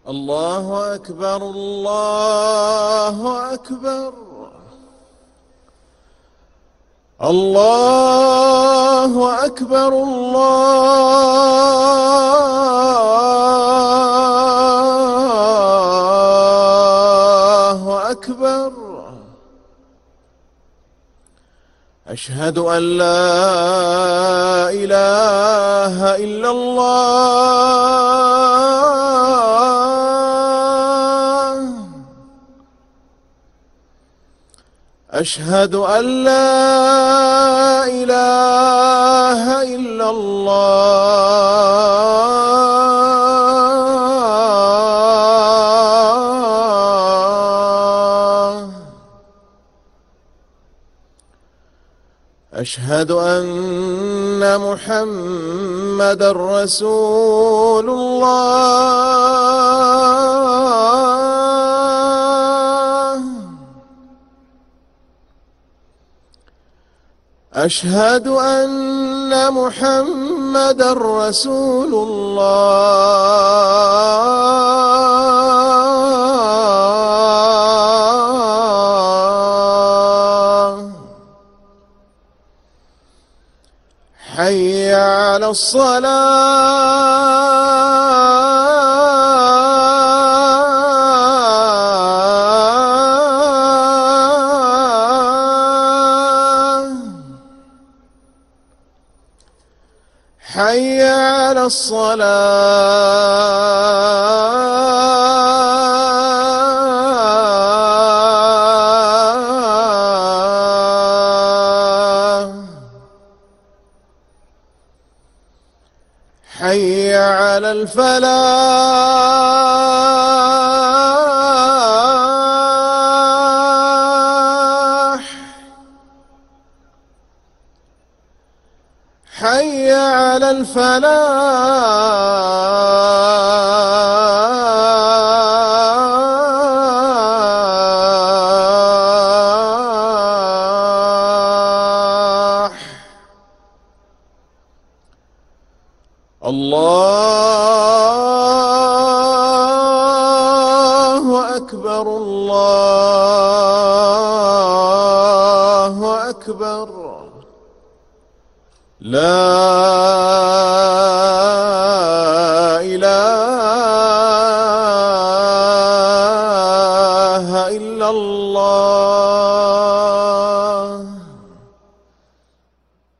الله أكبر الله أكبر الله أكبر الله أكبر. أشهد أن لا إله إلا الله. أشهد أن لا إله إلا الله. أشهد أن محمدًا رسول الله. أشهد أن محمدًا رسول الله. حي على الصلاة. حي على الصلاة. حي على الفلاح. حي على الفلاح. الله أكبر الله أكبر. لا